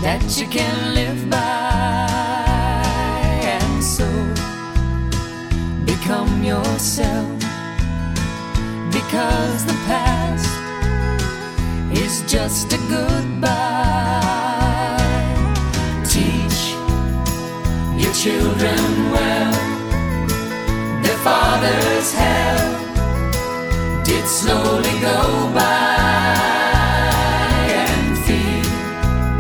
that you can live by. And so become yourself, because the past is just a goodbye. Teach your children well, their father's hell did slowly go